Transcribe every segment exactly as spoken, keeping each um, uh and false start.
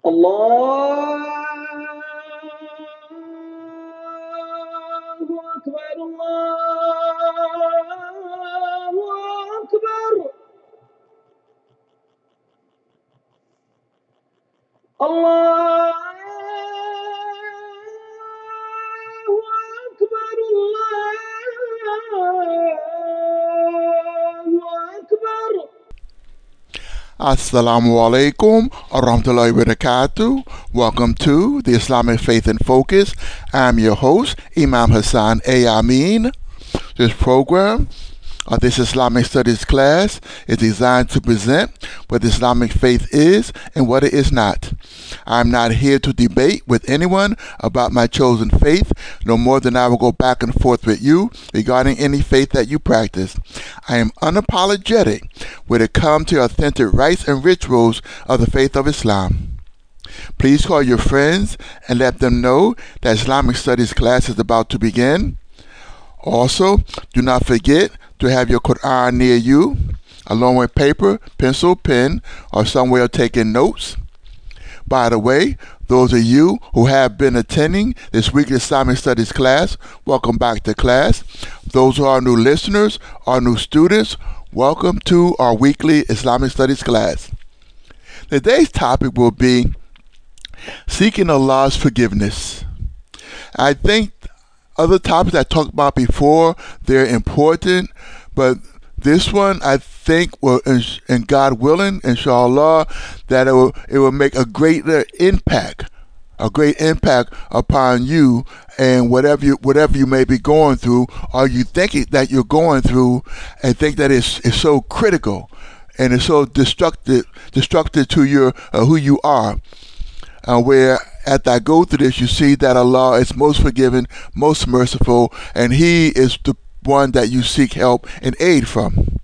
الله أكبر الله أكبر الله أكبر الله أكبر. Assalamu alaikum warahmatullahi wabarakatuh. Welcome to the Islamic Faith in Focus. I'm your host, Imam Hassan A. Amin. This program, uh, this Islamic Studies class, is designed to present what Islamic faith is and what it is not. I'm not here to debate with anyone about my chosen faith, no more than I will go back and forth with you regarding any faith that you practice. I am unapologetic when it comes to authentic rites and rituals of the faith of Islam. Please call your friends and let them know that Islamic Studies class is about to begin. Also, do not forget to have your Quran near you, along with paper, pencil, pen, or some way of taking notes. By the way, those of you who have been attending this weekly Islamic Studies class, welcome back to class. Those who are new listeners or new students, welcome to our weekly Islamic Studies class. Today's topic will be seeking Allah's forgiveness. I think other topics I talked about before, they're important, but this one, I think, will, and God willing, inshallah, that it will, it will make a greater impact, a great impact upon you and whatever you, whatever you may be going through, or you think it, that you're going through, and think that it's, it's so critical and it's so destructive, destructive to your uh, who you are. Uh, where after I go through this, you see that Allah is most forgiving, most merciful, and He is the one that you seek help and aid from.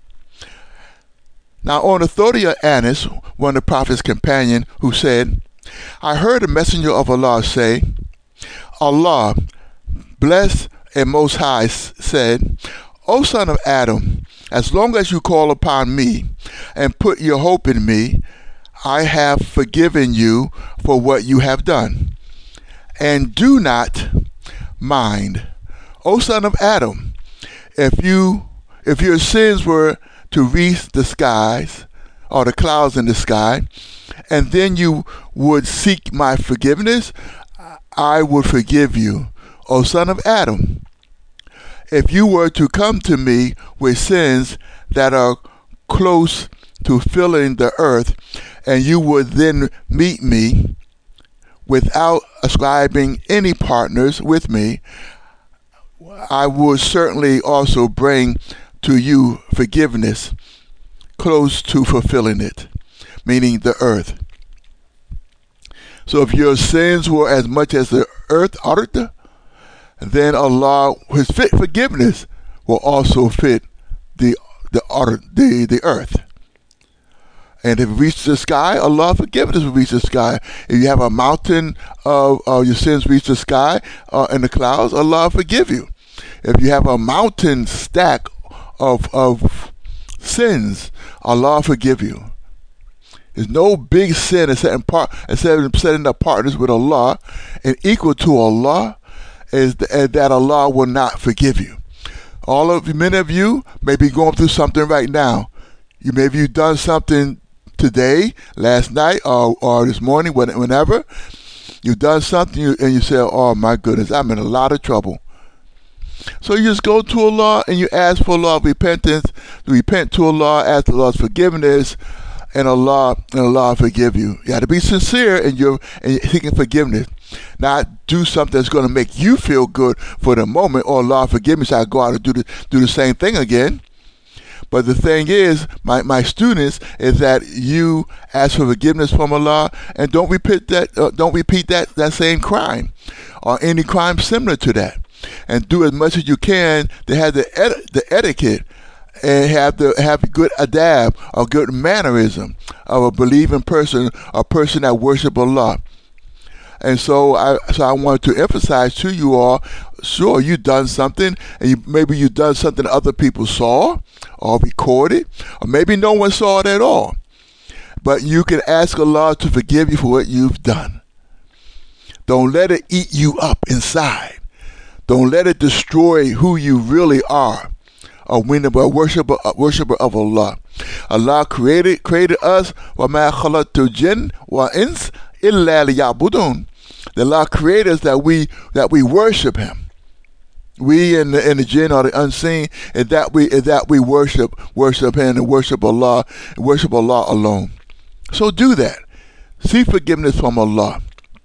Now, on the authority of Anas, one of the Prophet's companion, who said, I heard the messenger of Allah say, Allah, blessed and most high, said, O son of Adam, as long as you call upon me and put your hope in me, I have forgiven you for what you have done. And do not mind, O son of Adam, if you if your sins were to reach the skies or the clouds in the sky, and then you would seek my forgiveness, I would forgive you, O son of Adam. If you were to come to me with sins that are close to filling the earth, and you would then meet me without ascribing any partners with me, I would certainly also bring to you forgiveness close to fulfilling it, meaning the earth. So if your sins were as much as the earth, arta, then Allah, His fit forgiveness will also fit the the the, the earth. And if it reaches the sky, Allah forgiveness will reach the sky. If you have a mountain of uh, your sins reach the sky uh, in the clouds, Allah forgive you. If you have a mountain stack of of sins, Allah forgive you. There's no big sin except in part, except setting up partners with Allah, and equal to Allah is the, that Allah will not forgive you. All of many of you may be going through something right now. You maybe you've done something today, last night, or, or this morning, whenever you've done something and you say, oh my goodness, I'm in a lot of trouble. So you just go to Allah and you ask for Allah's repentance, to repent to Allah, ask Allah's forgiveness, and Allah and Allah forgive you. You have to be sincere in your in seeking forgiveness. Not do something that's going to make you feel good for the moment, or Allah forgive me, so I go out and do the, do the same thing again. But the thing is, my, my students, is that you ask for forgiveness from Allah and don't repeat that. Uh, don't repeat that, that same crime or any crime similar to that, and do as much as you can to have the eti- the etiquette and have the have good adab or good mannerism of a believing person, a person that worship Allah. And so I so I wanted to emphasize to you all, sure, you done something, and you, maybe you done something other people saw or recorded, or maybe no one saw it at all. But you can ask Allah to forgive you for what you've done. Don't let it eat you up inside. Don't let it destroy who you really are. A a worshiper, a worshiper of Allah. Allah created created us. وَمَا خَلَقْتُ الْجِنَّ وَالْإِنسَ إِلَّا لِيَعْبُدُونَ. The Allah created us that we that we worship Him. We and the, and the jinn are the unseen, and that we and that we worship worship Him and worship Allah, and worship Allah alone. So do that. Seek forgiveness from Allah.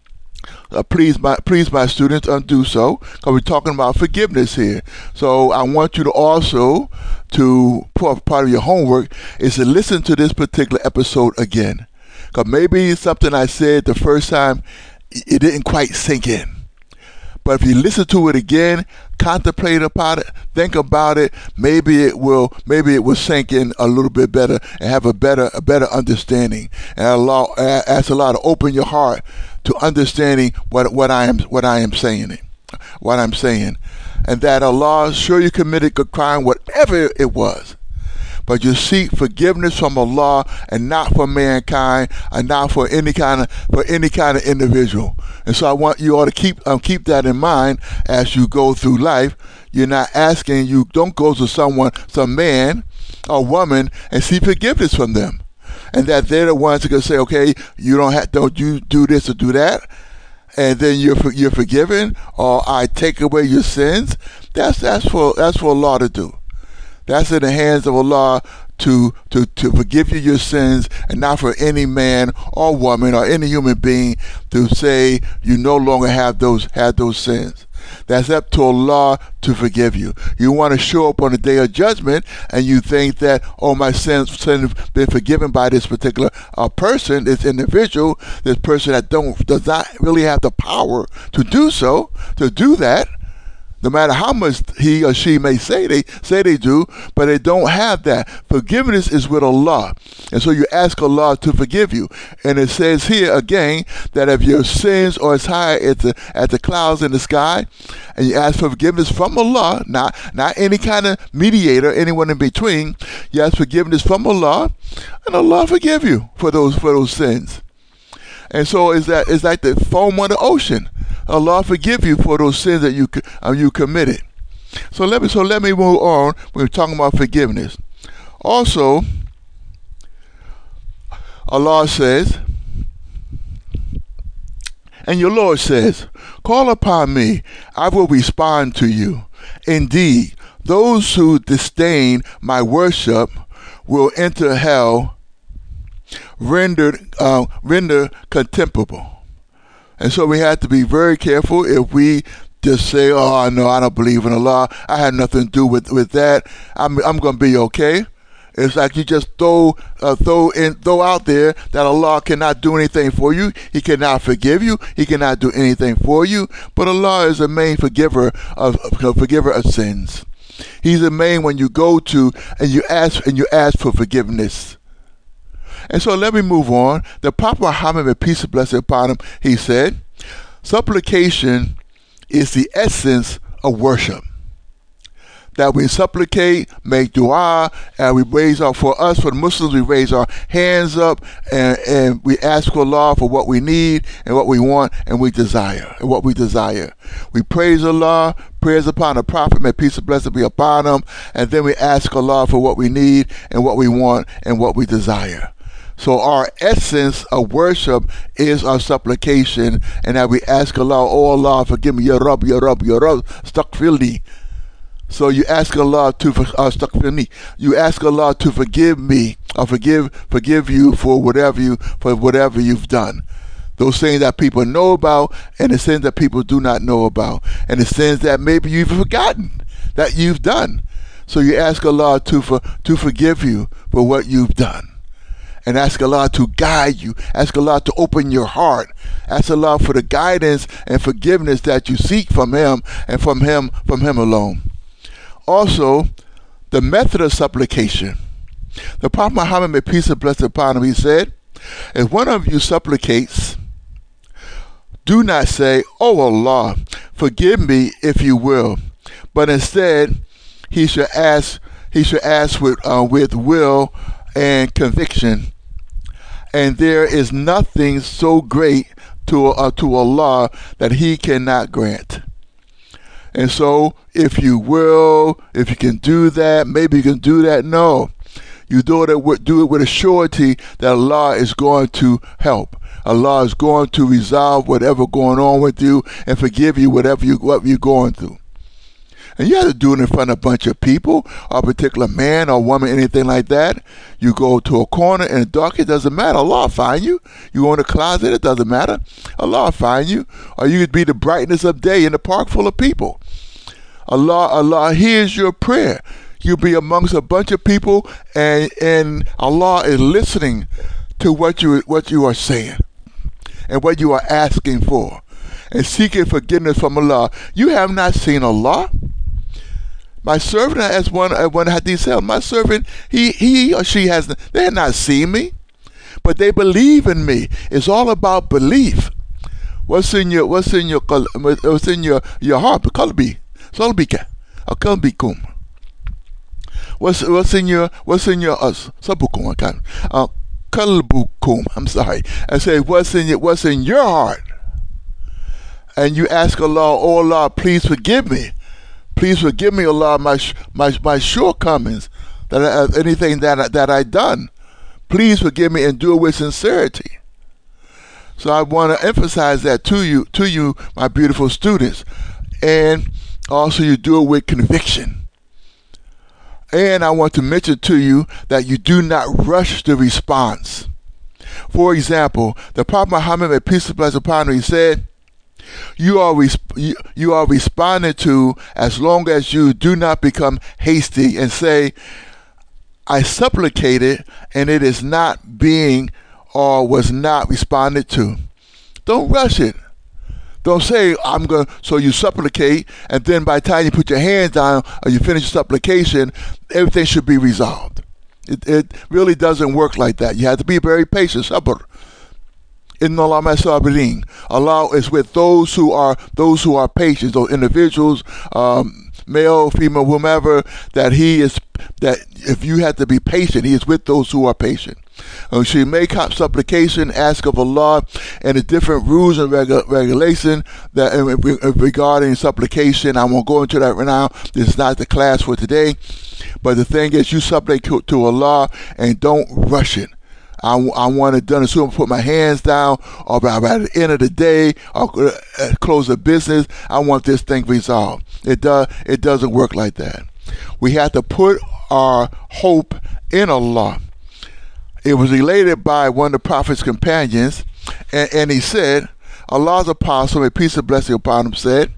Uh, please, my please, my students, uh, do so, because we're talking about forgiveness here. So I want you to also to part of your homework is to listen to this particular episode again, because maybe something I said the first time it didn't quite sink in. But if you listen to it again, contemplate about it, think about it, maybe it will maybe it will sink in a little bit better and have a better a better understanding. And allow ask Allah to open your heart to understanding what what I am what I am saying what I'm saying. And that Allah, sure, you committed a crime, whatever it was, but you seek forgiveness from Allah and not for mankind, and not for any kind of for any kind of individual. And so I want you all to keep um, keep that in mind as you go through life. You're not asking, you don't go to someone, some man or woman, and seek forgiveness from them, and that they're the ones who can say, okay, you don't have, don't you do this or do that, and then you're you're forgiven, or I take away your sins. That's that's for that's for Allah to do. That's in the hands of Allah to, to, to forgive you your sins, and not for any man or woman or any human being to say you no longer have those have those sins. That's up to Allah to forgive you. You want to show up on the day of judgment and you think that, oh, my sins have been forgiven by this particular uh, person, this individual, this person that don't does not really have the power to do so, to do that. No matter how much he or she may say they say they do, but they don't have that. Forgiveness is with Allah. And so you ask Allah to forgive you. And it says here again that if your sins are as high as the, as the clouds in the sky, and you ask for forgiveness from Allah, not, not any kind of mediator, anyone in between, you ask forgiveness from Allah, and Allah forgive you for those for those sins. And so it's that it's like the foam on the ocean. Allah forgive you for those sins that you uh, you committed. So let me so let me move on. We're talking about forgiveness. Also, Allah says, and your Lord says, call upon me, I will respond to you. Indeed, those who disdain my worship will enter hell, rendered uh, render contemptible. And so we have to be very careful if we just say, oh, no, I don't believe in Allah. I had nothing to do with, with that. I'm I'm going to be okay. It's like you just throw uh, throw in throw out there that Allah cannot do anything for you. He cannot forgive you. He cannot do anything for you. But Allah is the main forgiver of, of forgiver of sins. He's the main one you go to and you ask and you ask for forgiveness. And so let me move on. The Prophet Muhammad, may peace and blessing upon him, he said, supplication is the essence of worship. That we supplicate, make dua, and we raise our, for us, for the Muslims, we raise our hands up and, and we ask for Allah for what we need and what we want and we desire, and what we desire. We praise Allah, prayers upon the Prophet, may peace and blessing be upon him, and then we ask Allah for what we need and what we want and what we desire. So our essence of worship is our supplication, and that we ask Allah, oh Allah, forgive me, Ya Rabb, Ya Rabb, Ya Rabb, astaghfirli. So you ask Allah to uh, astaghfirni. You ask Allah to forgive me, or forgive forgive you for whatever you for whatever you've done. Those things that people know about, and the sins that people do not know about, and the sins that maybe you've forgotten that you've done. So you ask Allah to for, to forgive you for what you've done. And ask Allah to guide you. Ask Allah to open your heart. Ask Allah for the guidance and forgiveness that you seek from Him, and from Him, from Him alone. Also, the method of supplication. The Prophet Muhammad, may peace and blessing upon him, he said, if one of you supplicates, do not say, oh Allah, forgive me if you will. But instead, he should ask, he should ask with, uh, with will and conviction, and there is nothing so great to uh, to Allah that He cannot grant. And so, if you will, if you can do that, maybe you can do that. No, you do it with, do it with a surety that Allah is going to help. Allah is going to resolve whatever going on with you and forgive you whatever you what you're going through. And you have to do it in front of a bunch of people, or a particular man or woman, anything like that. You go to a corner in the dark, it doesn't matter. Allah will find you. You go in a closet, it doesn't matter. Allah will find you. Or you could be the brightness of day in a park full of people. Allah, Allah hears your prayer. You'll be amongst a bunch of people, and and Allah is listening to what you what you are saying and what you are asking for, and seeking forgiveness from Allah. You have not seen Allah. My servant, as one uh, one hadith said, my servant, he he or she has they have not seen me, but they believe in me. It's all about belief. What's in your what's in your what's in your your heart? Qalbi, qalbika, or qalbikum. What's what's in your what's in your uh, sabukum? Uh, qalbukum. I'm sorry. I say what's in your what's in your heart, and you ask Allah, oh Allah, please forgive me. Please forgive me, Allah, my my my shortcomings, that I, anything that I, that I done. Please forgive me and do it with sincerity. So I want to emphasize that to you, to you, my beautiful students, and also you do it with conviction. And I want to mention to you that you do not rush the response. For example, the Prophet Muhammad, may peace and blessings upon him, he said, You are resp- you, you are responding to as long as you do not become hasty and say, I supplicated and it is not being or was not responded to. Don't rush it. Don't say, I'm going to, so you supplicate, and then by the time you put your hands down or you finish your supplication, everything should be resolved. It, it really doesn't work like that. You have to be very patient. Sabr. Inna Allah ma'as-sabirin. Allah is with those who are those who are patient, those individuals, um, male, female, whomever, that he is, that if you have to be patient, he is with those who are patient. And she make supplication, ask of Allah, and the different rules and regu- regulation that uh, regarding supplication. I won't go into that right now. This is not the class for today. But the thing is, you supplicate to Allah and don't rush it. I, I want it done as soon as I put my hands down, or by, by the end of the day, or uh, close the business. I want this thing resolved. It does. It doesn't work like that. We have to put our hope in Allah. It was related by one of the Prophet's companions, and, and he said, Allah's apostle, may peace and blessing upon him, said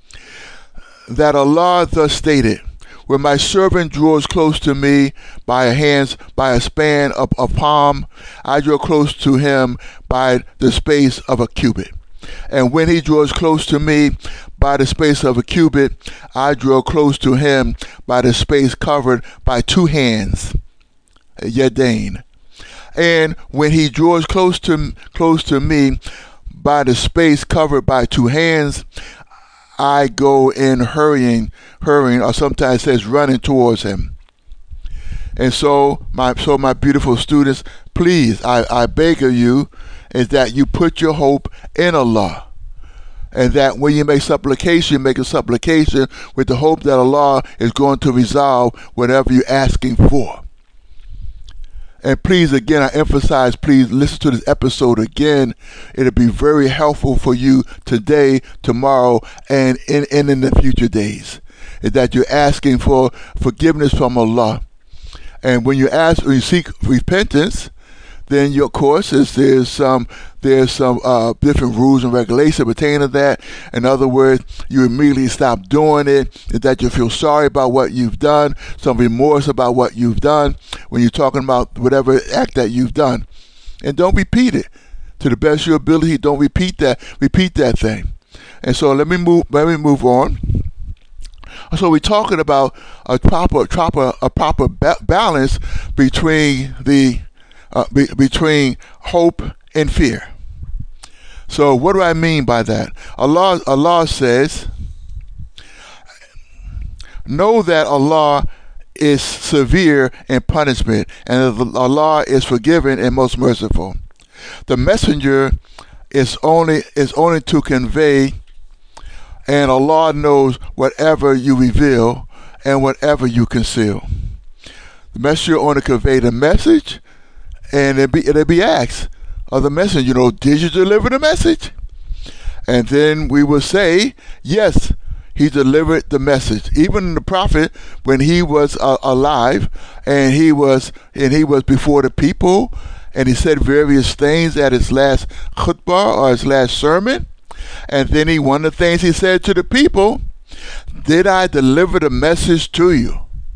that Allah thus stated, when my servant draws close to me by a hands, by a span of a palm, I draw close to him by the space of a cubit. And when he draws close to me by the space of a cubit, I draw close to him by the space covered by two hands, yadain. And when he draws close to close to me by the space covered by two hands, I go in hurrying, hurrying, or sometimes it says running towards him. And so, my so my beautiful students, please, I, I beg of you, is that you put your hope in Allah. And that when you make supplication, make a supplication with the hope that Allah is going to resolve whatever you're asking for. And please, again, I emphasize, please listen to this episode again. It'll be very helpful for you today, tomorrow, and in, and in the future days. Is that you're asking for forgiveness from Allah. And when you ask, when you seek repentance, then your course is there's some there's some uh, different rules and regulations pertaining to that. In other words, you immediately stop doing it. Is that you feel sorry about what you've done, some remorse about what you've done when you're talking about whatever act that you've done, and don't repeat it to the best of your ability. Don't repeat that. Repeat that thing. And so let me move. Let me move on. So we're talking about a proper, proper, a proper ba- balance between the Uh, be, between hope and fear. So what do I mean by that? Allah, Allah says, know that Allah is severe in punishment, and Allah is forgiving and most merciful. The messenger is only is only to convey, and Allah knows whatever you reveal and whatever you conceal. The messenger only convey the message, and it be it be asked of the messenger, you know, did you deliver the message? And then we will say, yes, he delivered the message. Even the prophet, when he was uh, alive, and he was and he was before the people, and he said various things at his last khutbah or his last sermon. And then he one of the things he said to the people, did I deliver the message to you?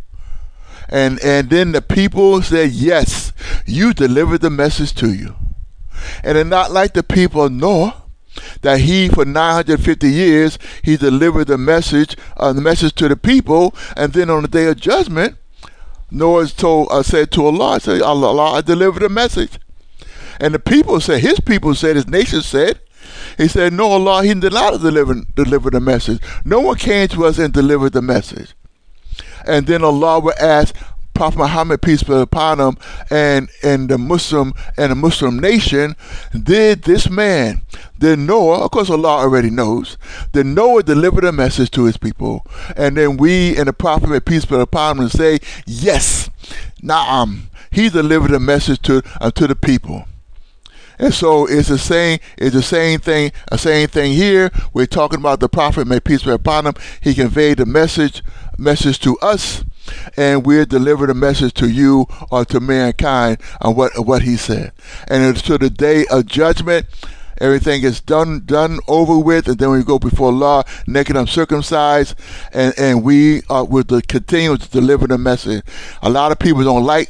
And and then the people said, yes, you delivered the message to you. And it's not like the people of Noah, that he, for nine hundred fifty years, he delivered the message, uh, the message to the people, and then on the day of judgment, Noah told, uh, said to Allah, said, Allah, Allah, I delivered the message. And the people said, his people said, his nation said, he said, no, Allah, he did not deliver, deliver the message. No one came to us and delivered the message. And then Allah would ask Prophet Muhammad, peace be upon him, and, and the Muslim and the Muslim nation, did this man, did Noah, of course Allah already knows, did Noah deliver the message to his people? And then we and the Prophet, may peace be upon him, say, yes, Naam, he delivered the message to uh, to the people. And so it's the same, it's the same thing, a same thing here. We're talking about the Prophet, may peace be upon him. He conveyed the message, message to us, and we're delivering a message to you or to mankind on what what he said. And it's to the day of judgment, everything is done done over with, and then we go before Allah, naked, uncircumcised, and and we are will continue to deliver the message. A lot of people don't like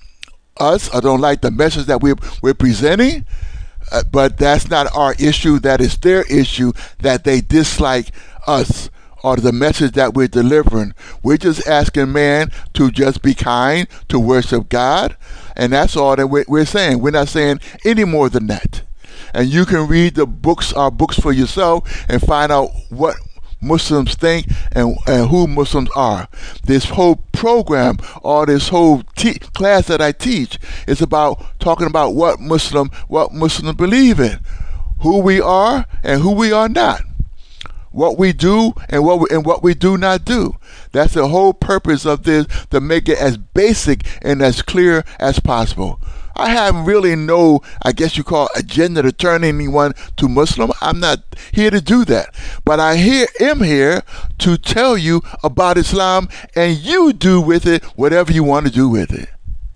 us, or don't like the message that we're we're presenting, uh, but that's not our issue. That is their issue, that they dislike us or the message that we're delivering. We're just asking man to just be kind, to worship God, and that's all that we're, we're saying. We're not saying any more than that. And you can read the books, our books for yourself, and find out what Muslims think and, and who Muslims are. This whole program, or this whole te- class that I teach, is about talking about what Muslim, what Muslims believe in, who we are and who we are not, what we do and what we, and what we do not do. That's the whole purpose of this, to make it as basic and as clear as possible. I have really no, I guess you call, agenda to turn anyone to Muslim. I'm not here to do that. But I here, am here to tell you about Islam, and you do with it whatever you want to do with it.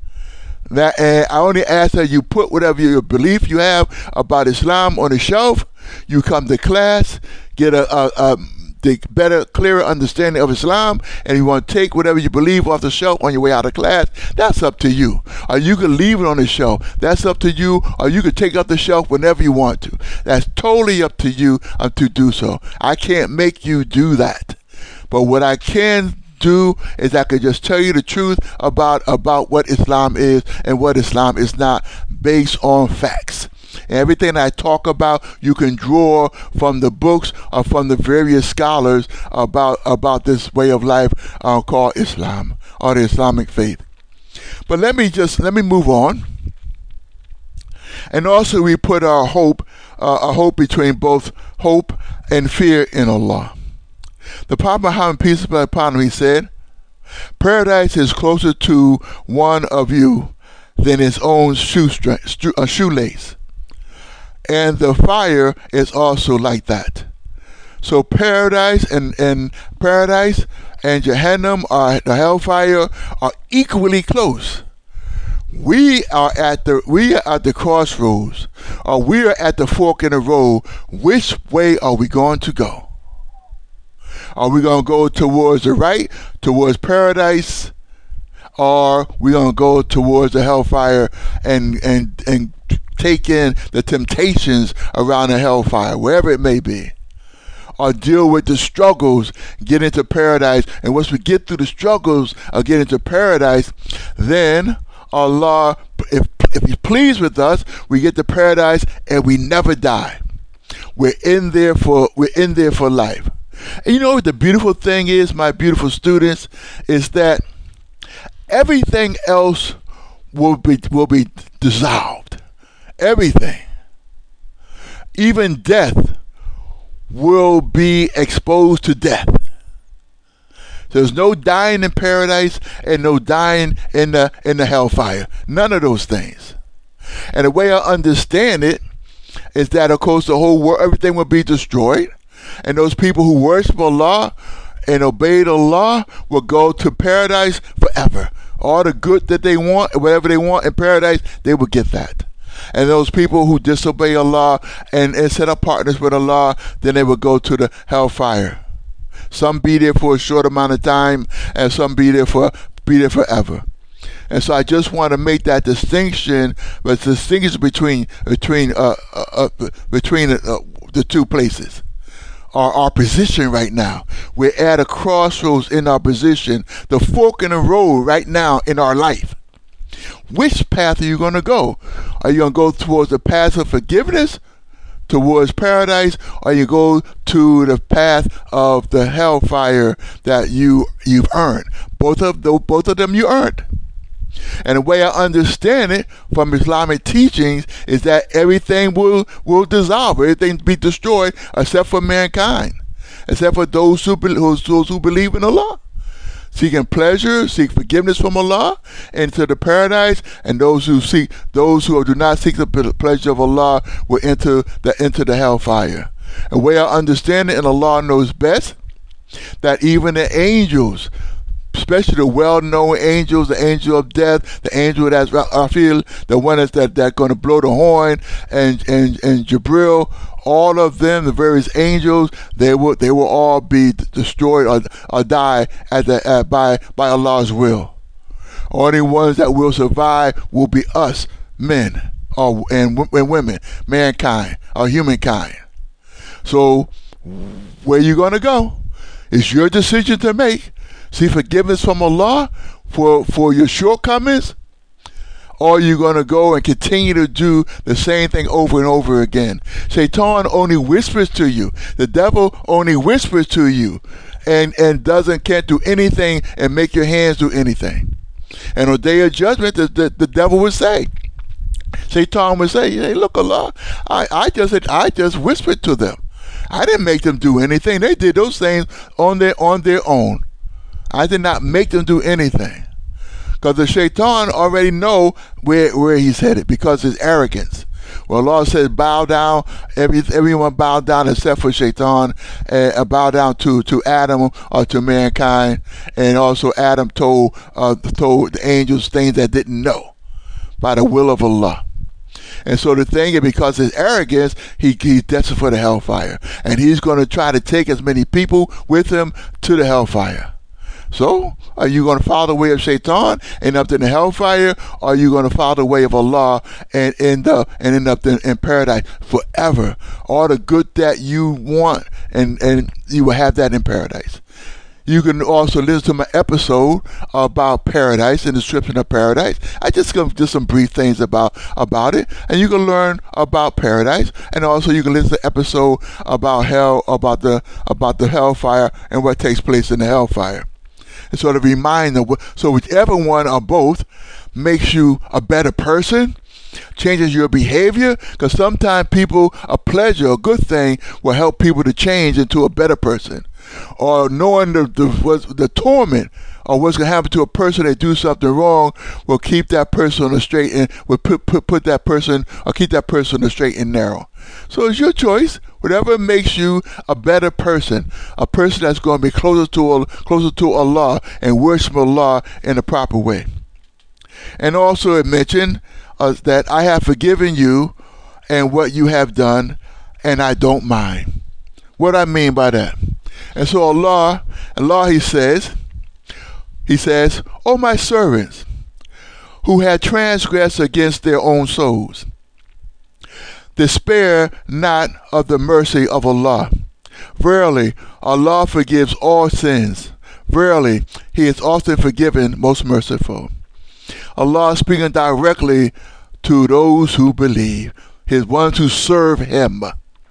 That, and I only ask that you put whatever your belief you have about Islam on the shelf. You come to class, get a, a, a the better, clearer understanding of Islam, and you want to take whatever you believe off the shelf on your way out of class, that's up to you. Or you can leave it on the shelf. That's up to you. Or you can take it off the shelf whenever you want to. That's totally up to you um, to do so. I can't make you do that. But what I can do is I can just tell you the truth about, about what Islam is and what Islam is not, based on facts. And everything I talk about, you can draw from the books or from the various scholars about about this way of life uh, called Islam, or the Islamic faith. But let me just let me move on. And also, we put our hope, uh, a hope between both hope and fear in Allah. The Prophet Muhammad, peace be upon him, he said, "Paradise is closer to one of you than his own shoestring, uh, shoelace. And the fire is also like that." So paradise and, and paradise and Jahannam, or the hellfire, are equally close. We are at the we are at the crossroads, or we are at the fork in the road. Which way are we going to go? Are we going to go towards the right, towards paradise, or we going to go towards the hellfire and and and take in the temptations around the hellfire, wherever it may be, or deal with the struggles, get into paradise? And once we get through the struggles of getting to paradise, then Allah, if if He's pleased with us, we get to paradise and we never die. We're in there for we're in there for life. And you know what the beautiful thing is, my beautiful students, is that everything else will be will be dissolved. everything, even death, will be exposed to death. There's no dying in paradise and no dying in the in the hellfire. None of those things. And the way I understand it is that, of course, the whole world, everything will be destroyed, and those people who worship Allah and obey the law will go to paradise forever. All the good that they want, whatever they want in paradise, they will get that. And those people who disobey Allah and, and set up partners with Allah, then they will go to the hellfire. Some be there for a short amount of time, and some be there for be there forever. And so I just want to make that distinction, but distinguish between between uh, uh, uh between uh, the two places. Our, our position right now. We're at a crossroads in our position, the fork in the road right now in our life. Which path are you going to go? Are you going to go towards the path of forgiveness, towards paradise, or you go to the path of the hellfire that you you've earned? Both of those, both of them you earned. And the way I understand it from Islamic teachings is that everything will will dissolve, everything be destroyed except for mankind, except for those who be, those who believe in Allah, seeking pleasure, seek forgiveness from Allah, into the paradise, and those who seek, those who do not seek the pleasure of Allah will enter the into the hellfire. And the way I understand it, and Allah knows best, that even the angels, especially the well-known angels, the angel of death, the angel that's I feel the one that's that that going to blow the horn, and and and Jibril, all of them, the various angels, they will they will all be destroyed or, or die at the at, by by Allah's will. Only ones that will survive will be us, men, or and, and women, mankind, or humankind. So where you going to go? It's your decision to make. Seek forgiveness from Allah for, for your shortcomings, or are you going to go and continue to do the same thing over and over again? Shaitan only whispers to you. The devil only whispers to you and, and doesn't can't do anything and make your hands do anything. And on the day of judgment, the, the, the devil would say, Shaitan would say, hey, look, Allah, I, I just I just whispered to them. I didn't make them do anything. They did those things on their on their own. I did not make them do anything. Because the shaitan already know where, where he's headed because of his arrogance. Well, Allah says, bow down, every, everyone bow down except for shaitan, uh, bow down to, to Adam or to mankind. And also Adam told, uh, told the angels things that didn't know by the will of Allah. And so the thing is, because of his arrogance, he, he's destined for the hellfire. And he's going to try to take as many people with him to the hellfire. So, are you going to follow the way of Shaitan and end up in the hellfire, or are you going to follow the way of Allah and end up and end up in, in paradise forever? All the good that you want, and, and you will have that in paradise. You can also listen to my episode about paradise and the description of paradise. I just give just some brief things about about it, and you can learn about paradise. And also, you can listen to the episode about hell, about the about the hellfire and what takes place in the hellfire. And sort of remind them, so whichever one or both makes you a better person, changes your behavior, because sometimes people, a pleasure, a good thing, will help people to change into a better person. Or knowing the the, what, the torment or what's going to happen to a person that do something wrong will keep that person on the straight and will put, put, put that person or keep that person on the straight and narrow. So it's your choice. Whatever makes you a better person, a person that's going to be closer to closer to Allah and worship Allah in the proper way. And also it mentioned uh, that I have forgiven you and what you have done, and I don't mind. What I mean by that? And so Allah, Allah, He says, He says, O my servants, who had transgressed against their own souls, despair not of the mercy of Allah. Verily, Allah forgives all sins. Verily, He is often forgiven, most merciful. Allah speaking directly to those who believe, His ones who serve Him.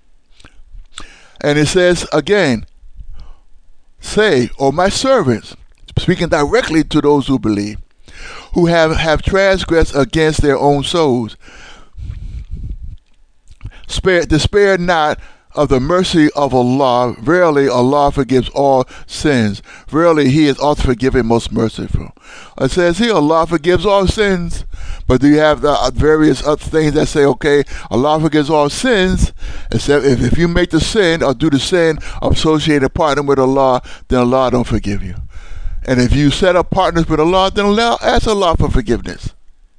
And it says again, say, O my servants, speaking directly to those who believe, who have, have transgressed against their own souls. Spare, despair not of the mercy of Allah. Verily, Allah forgives all sins. Verily, He is also forgiving, most merciful. It says here, Allah forgives all sins. But do you have the various other things that say, okay, Allah forgives all sins, except if, if you make the sin or do the sin of associated partner with Allah, then Allah don't forgive you. And if you set up partners with Allah, then Allah, ask Allah for forgiveness.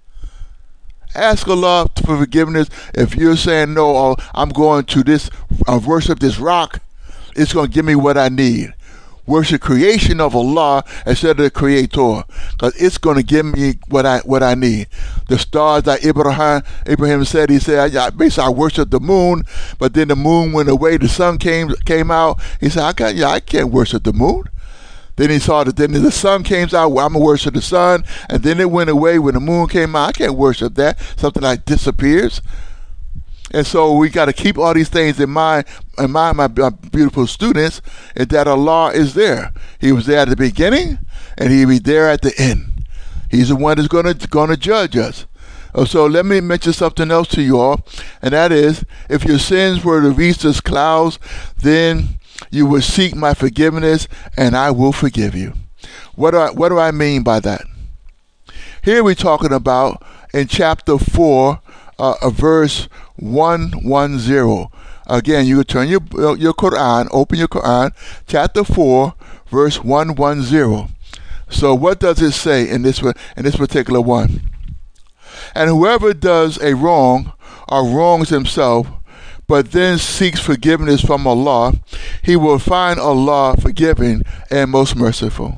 Ask Allah for forgiveness. If you're saying, no, oh, I'm going to this, uh, worship this rock, it's going to give me what I need. Worship creation of Allah instead of the Creator, because it's going to give me what I what I need. The stars that Abraham Abraham said, he said, I, basically I worship the moon, but then the moon went away, the sun came came out. He said, I can't, yeah, I can't worship the moon. Then he saw that then the sun came out, well, I'm going to worship the sun, and then it went away when the moon came out. I can't worship that, something like disappears. And so we got to keep all these things in mind, in mind, my, my beautiful students, is that Allah is there. He was there at the beginning, and He'll be there at the end. He's the one that's going to going to judge us. So let me mention something else to you all, and that is, if your sins were to reach as clouds, then you will seek my forgiveness, and I will forgive you. What do I, what do I mean by that? Here we're talking about in chapter four, uh, uh, verse one ten. Again, you turn your your Quran, open your Quran, chapter four, verse one ten. So what does it say in this in this particular one? And whoever does a wrong or wrongs himself, but then seeks forgiveness from Allah, he will find Allah forgiving and most merciful.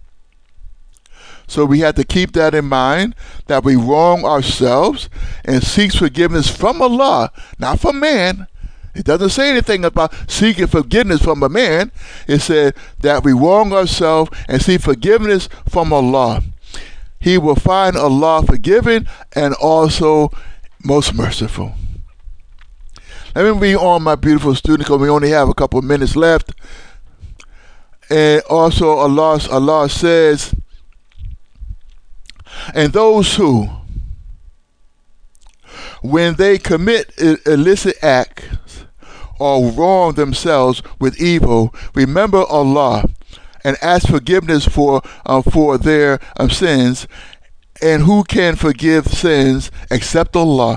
So we have to keep that in mind, that we wrong ourselves and seek forgiveness from Allah, not from man. It doesn't say anything about seeking forgiveness from a man. It said that we wrong ourselves and seek forgiveness from Allah. He will find Allah forgiving and also most merciful. Let me read on, my beautiful students, because we only have a couple of minutes left. And also Allah, Allah says, and those who, when they commit illicit acts or wrong themselves with evil, remember Allah and ask forgiveness for uh, for their um, sins. And who can forgive sins except Allah?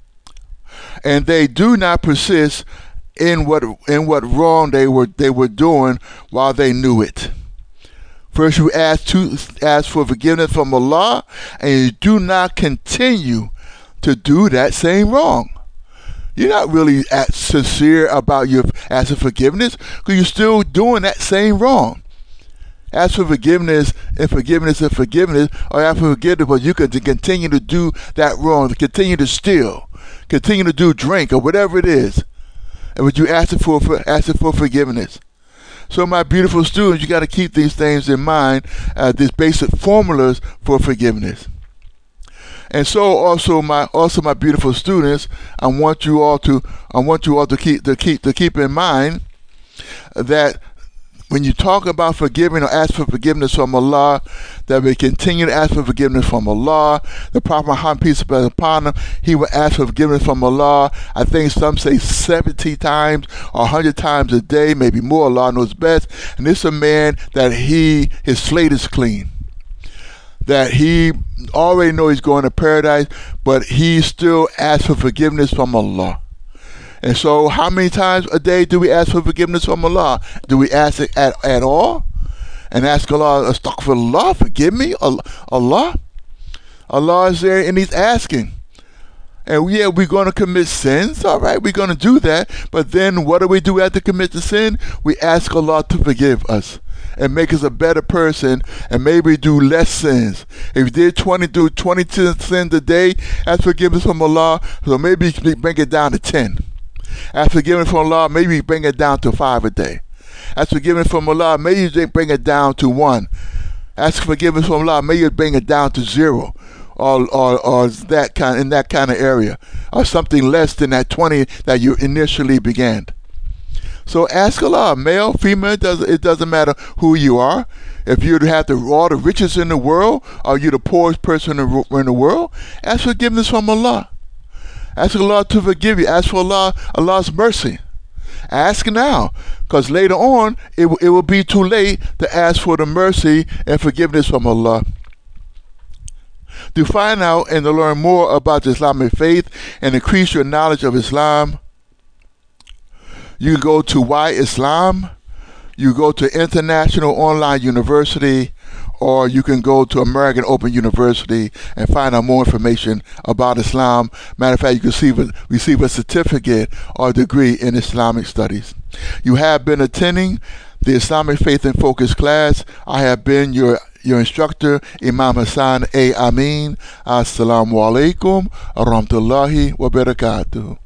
And they do not persist in what in what wrong they were they were doing while they knew it. First, you ask to ask for forgiveness from Allah, and you do not continue to do that same wrong. You're not really at sincere about your asking forgiveness, because you're still doing that same wrong. Ask for forgiveness and forgiveness and forgiveness, or ask for forgiveness, but you can continue to do that wrong, to continue to steal, continue to do drink, or whatever it is. And would you ask for, for ask for forgiveness? So my beautiful students, you got to keep these things in mind, uh, these basic formulas for forgiveness. And so also my also my beautiful students, I want you all to I want you all to keep to keep to keep in mind that when you talk about forgiving or ask for forgiveness from Allah, that we continue to ask for forgiveness from Allah. The Prophet Muhammad, peace be upon him, he will ask for forgiveness from Allah. I think some say seventy times or one hundred times a day, maybe more. Allah knows best. And this is a man that he his slate is clean, that he already knows he's going to paradise, but he still asks for forgiveness from Allah. And so how many times a day do we ask for forgiveness from Allah? Do we ask it at, at all? And ask Allah, astaghfirullah, forgive me, Allah? Allah is there and He's asking. And yeah, we're going to commit sins, all right, we're going to do that. But then what do we do after commit the sin? We ask Allah to forgive us and make us a better person, and maybe do less sins. If you did twenty, do twenty sins a day, ask forgiveness from Allah, so maybe you can bring it down to ten. Ask forgiveness from Allah, maybe you bring it down to five a day. Ask forgiveness from Allah, maybe you bring it down to one. Ask forgiveness from Allah, maybe you bring it down to zero, or or or that kind in that kind of area, or something less than that twenty that you initially began. So ask Allah, male, female, it doesn't, it doesn't matter who you are. If you have the, all the riches in the world, or you're the poorest person in the, in the world, ask forgiveness from Allah. Ask Allah to forgive you. Ask for Allah, Allah's mercy. Ask now, because later on, it, it will be too late to ask for the mercy and forgiveness from Allah. To find out and to learn more about the Islamic faith and increase your knowledge of Islam, you can go to Why Islam, you go to International Online University, or you can go to American Open University and find out more information about Islam. Matter of fact, you can receive a, receive a certificate or degree in Islamic studies. You have been attending the Islamic Faith in Focus class. I have been your your instructor, Imam Hassan A. Amin. Assalamu alaikum wa rahmatullahi wa barakatuh.